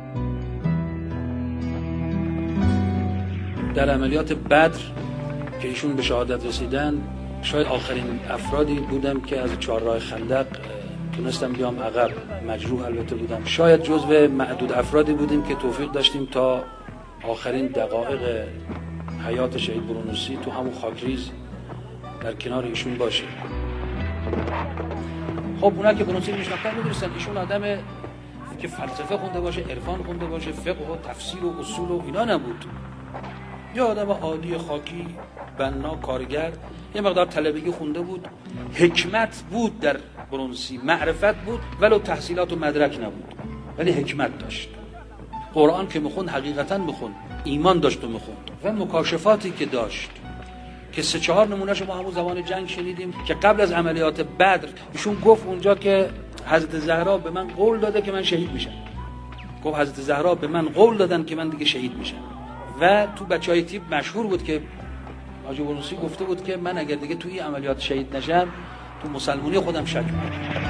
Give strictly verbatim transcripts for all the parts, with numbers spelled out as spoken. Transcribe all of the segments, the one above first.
در عملیات بدر که ایشون به شهادت رسیدن، شاید آخرین افرادی بودم که از چهارراه خندق تونستم بیام عقب. مجروح البته بودم. شاید جزو معدود افرادی بودیم که توفیق داشتیم تا آخرین دقایق حیات شهید برونوسی تو همون خاکریز در کنار ایشون باشیم. خب اونا که برونوسی میشناختن میدونستن ایشون آدم که فلسفه خونده باشه، عرفان خونده باشه، فقه و تفسیر و اصول و اینا نبود. یا آدم عادی خاکی، بنا، کارگر، یه مقدار طلبگی خونده بود. حکمت بود در برونوسی، معرفت بود ولو تحصیلات و مدرک نبود، ولی حکمت داشت. قرآن که میخوند حقیقتا میخوند، ایمان داشت و میخوند، و مکاشفاتی که داشت که سه چهار نمونهشو ما همون زمان جنگ شنیدیم که قبل از عملیات بدر ایشون گفت اونجا که حضرت زهرا به من قول داده که من شهید میشم. گفت حضرت زهرا به من قول دادن که من دیگه شهید میشم. و تو بچهای تیپ مشهور بود که حاجی برونوسی گفته بود که من اگر دیگه توی عملیات شهید نشم تو مسلمانی خودم شک میکنم.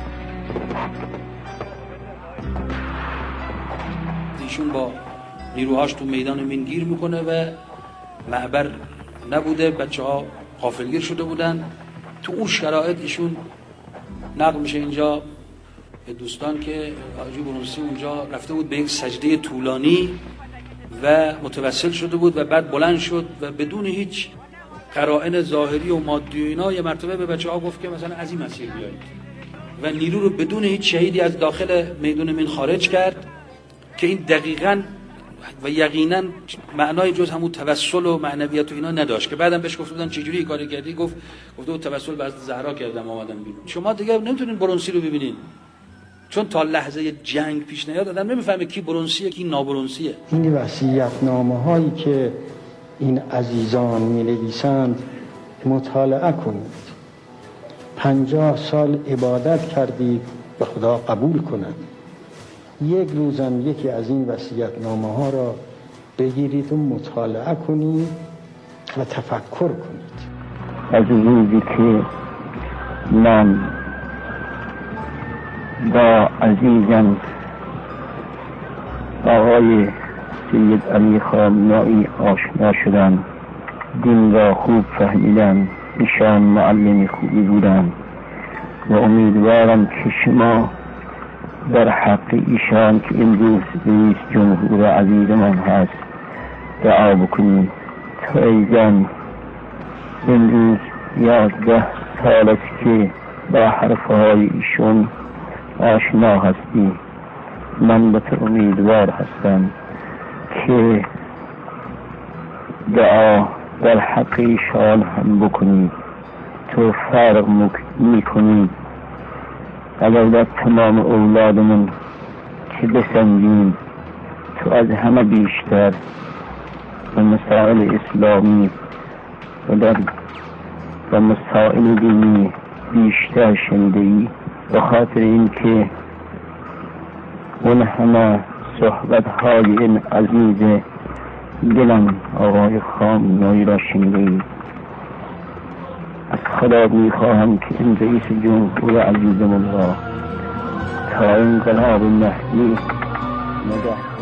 ایشون با نیروهاش تو میدان مین گیر میکنه و معبر نبوده، بچه ها غافلگیر شده بودن. تو اون شرایط ایشون نقل میشه اینجا به دوستان که حاجی برونوسی اونجا رفته بود به یک سجده طولانی و متوسل شده بود و بعد بلند شد و بدون هیچ قرائن ظاهری و مادی و اینا یه مرتبه به بچه ها گفت که مثلا از این مسیر بیایید و نیرو رو بدون هیچ شهیدی از داخل میدان مین خارج کرد که این دقیقاً و یقیناً معنای جز همون توسل و معنویت و اینا نداشت که بعدم بهش گفت بودن چجوری این کارو کردی؟ گفت گفته بود توسل به حضرت زهرا کردم اومدم بیرون. شما دیگه نمیتونین برونسی رو ببینین چون تا لحظه جنگ پیش نیاد آدم نمیفهمه کی برونسیه کی نابرونسیه. این وصیت‌نامه هایی که این عزیزان می‌نویسند مطالعه کنید. پنجاه سال عبادت کردید به خدا قبول کند. یک روزم یکی از این وصیت‌نامه ها را بگیرید و مطالعه کنید و تفکر کنید. از روزی که من با عزیزم آقای سید علی خامنه‌ای آشنا شدم، دین را خوب فهمیدم، ایشان معلم خوبی بودند و امیدوارم که شما در حق ایشان که امروز رئیس جمهور عزیزمان هست دعا بکنید تا ایزن امروز یازده سال است که با حرفهای ایشون آشنا هستی. من به تو امیدوار هستم که دعا در حق ایشان هم بکنید. تو فرق میکنید اگر در تمام اولادمون که بسندیم تو از همه بیشتر و مسائل اسلامی و در و مسائل دینی بیشتر شنیده‌ای، به خاطر این که اون همه صحبت های این عزیز دلم آقای خامنه‌ای را شنیده‌ای. از خدا میخواهم که این رئیس جمهور عزیزم الله تا انقلاب مهدی نگه